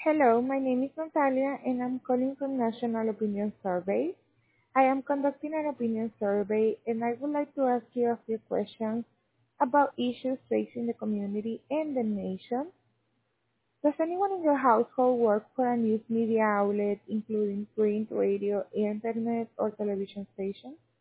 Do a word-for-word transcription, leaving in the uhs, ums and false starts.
Hello, my name is Natalia and I'm calling from National Opinion Survey. I am conducting an opinion survey and I would like to ask you a few questions about issues facing the community and the nation. Does anyone in your household work for a news media outlet, including print, radio, internet, or television station?